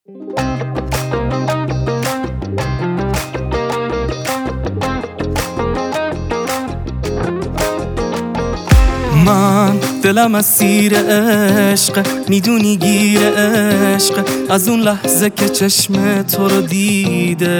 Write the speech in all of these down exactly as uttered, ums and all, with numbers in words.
من دلم اسیر عشق، میدونی گیر عشق، از اون لحظه که چشم تو رو دیده.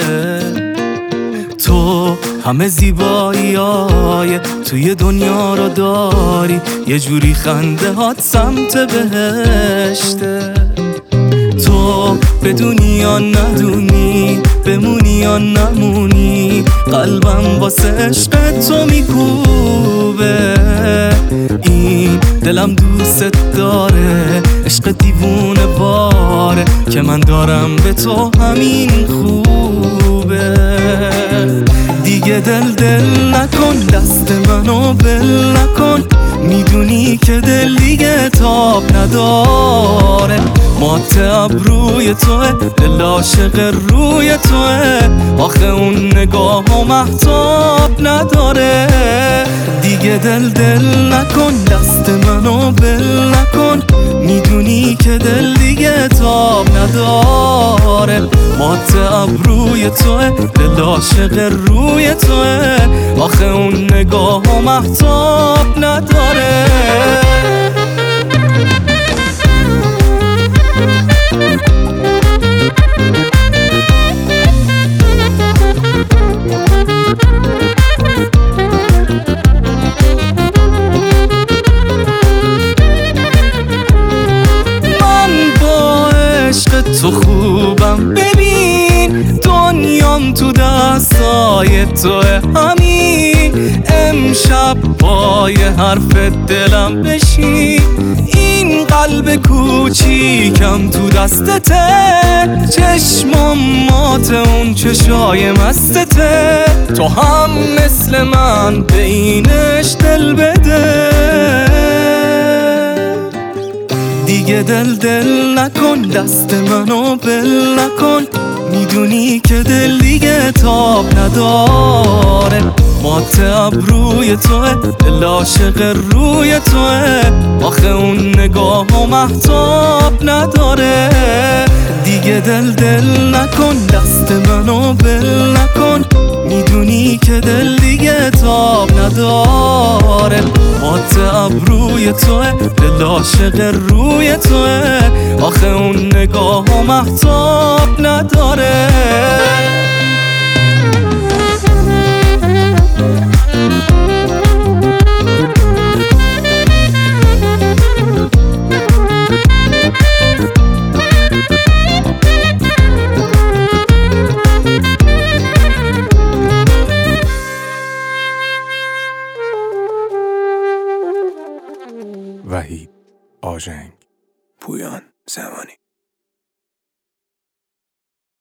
تو همه زیبایی های توی دنیا رو داری، یه جوری خنده هات سمت بهشته. تو بدونی یا ندونی، بمونی یا نمونی، قلبم واسه عشق تو میکوبه. این دلم دوست داره، عشق دیوونه باره، که من دارم به تو همین خوبه. دیگه دل دل نکن، دست منو بل نکن، میدونی که دل دیگه تاب نداره. مات ابروی توه، دل عاشق روی توه، آخه اون نگاه و محتاب نداره. دیگه دل دل نکن، دست منو بل نکن، میدونی که دل دیگه تاب نداره. مات ابروی توه، دل عاشق روی توه، آخه اون نگاه و محتاب نداره. تو خوبم، ببین دنیام تو دستای توه. همین امشب پای حرف دلم بشین، این قلب کوچیکم تو دستته، چشمام مات اون چشای مستته. تو هم مثل من به اینش دل بده. دیگه دل دل نکن، دست منو بل نکن، میدونی که دل دیگه تاب نداره. مات ابروی توه، دل عاشق روی توه، آخه اون نگاه و محتاب نداره. دیگه دل دل نکن، دست منو بل نکن، میدونی که دل دیگه تاب نداره. مات ابروی توه، دل عاشق روی توه، آخه اون نگاه و محتاب نداره. وحید آژنگ، پویان زمانی.